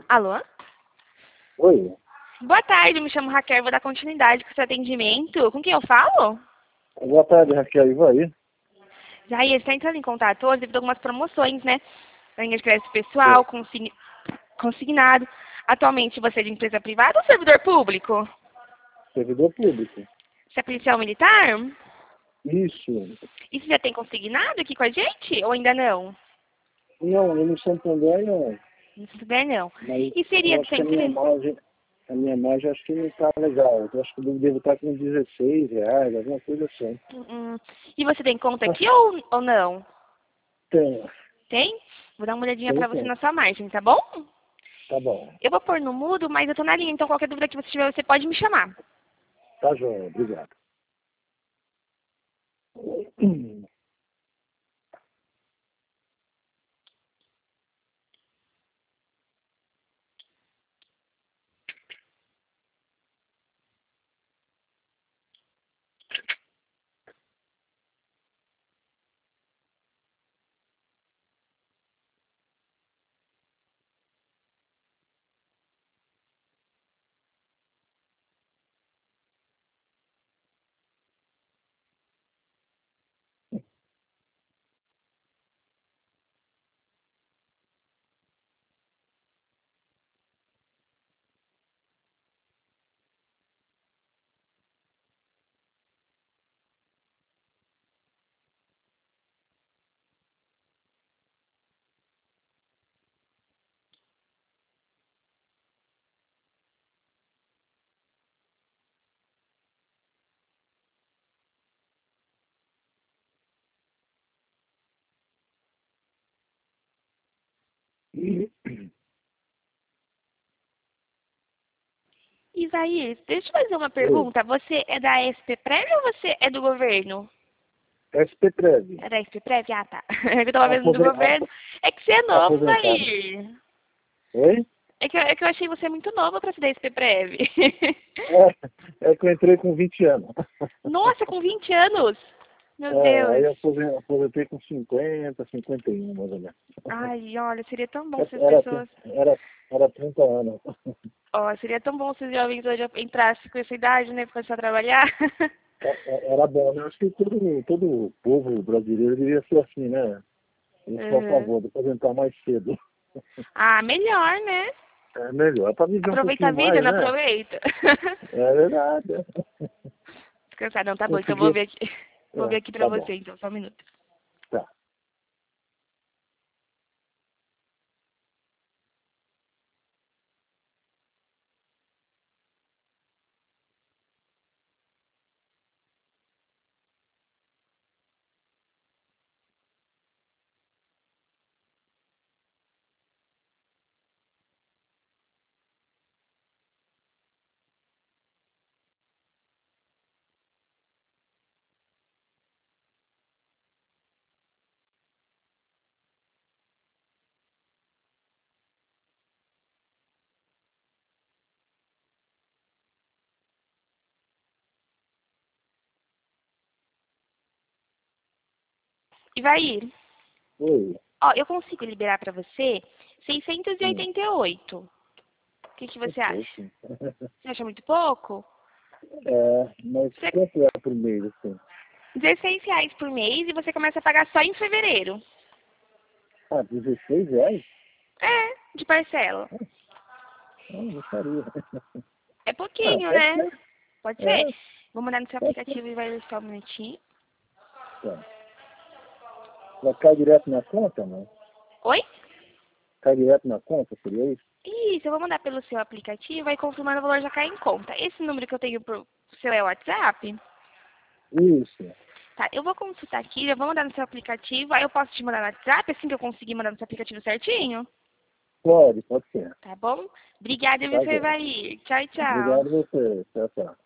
Alô? Oi, Boa tarde, me chamo Raquel, vou dar continuidade com o seu atendimento. Com quem eu falo? boa tarde, Raquel Ivaí. Jair, está entrando em contato hoje devido a algumas promoções, né? Na linha de crédito pessoal, consignado. Atualmente você é de empresa privada ou servidor público? Servidor público. Você é policial militar? Isso. E você já tem consignado aqui com a gente ou ainda não? Não, eu no Santander não. Não souber, não. Mas E seria eu do acho seu que interesse? a minha margem acho que não está legal. Eu acho que eu devo estar com R$16, alguma coisa assim. E você tem conta Mas aqui ou não? tem, Tem? Vou dar uma olhadinha tem, pra você tem. na sua margem, tá bom? Tá bom. Eu vou pôr no mudo, mas eu tô na linha, então qualquer dúvida que você tiver, você pode me chamar. Tá joia, obrigado. Isaías, deixa eu fazer uma Oi, pergunta. Você é da SP-Prev ou você é do governo? SP-Prev. É da SP-Prev? Ah, tá. É que eu tava vendo do Aposen- governo. É que você é novo, Aposentado. Isaías. Oi? É que eu achei você muito novo pra ser da SP-Prev. É que eu entrei com 20 anos. Nossa, com 20 anos. Meu Aí Deus. eu aposentei com 51, mais ou menos. Ai, olha, seria tão bom se as Era, pessoas... era 30 anos. Ó, seria tão bom se os jovens hoje entrassem com essa idade, né? Pra começar a trabalhar. Era bom, né? Acho que todo povo brasileiro devia ser assim, né? Eu sou a Uhum. favor de aposentar mais cedo. Ah, melhor, né? É melhor, para viver um Aproveita a pouquinho vida, mais, não né? aproveita? É verdade. Descansar, não, tá bom. Então eu vou Consegui. ver aqui. Vou ver aqui pra Tá bom. você, então, só um minuto. Tá. E vai ir. Oi. Ó, eu consigo liberar pra você Hum, 688. O que que é você acha? pouco. Você acha muito pouco? Mas Você... quanto é por mês, assim? R$16 por mês e você começa a pagar só em fevereiro. Ah, R$16? É, de parcela. Não faria. É Ah, pouquinho, pode né? ser. Pode ser? É, Vou mandar no seu pode ser. aplicativo e vai só um minutinho. Tá. Vai cair direto na conta, não? Oi? Cai direto na conta, seria isso? Isso, eu vou mandar pelo seu aplicativo e confirmando o valor já cai em conta. Esse número que eu tenho pro seu é o WhatsApp? Isso. Tá, eu vou consultar aqui, eu vou mandar no seu aplicativo, aí eu posso te mandar no WhatsApp, assim que eu conseguir mandar no seu aplicativo certinho? Pode ser. Tá bom? Obrigada, Tá você bom. vai ir. Tchau, tchau. Obrigado a você. Tchau, tchau.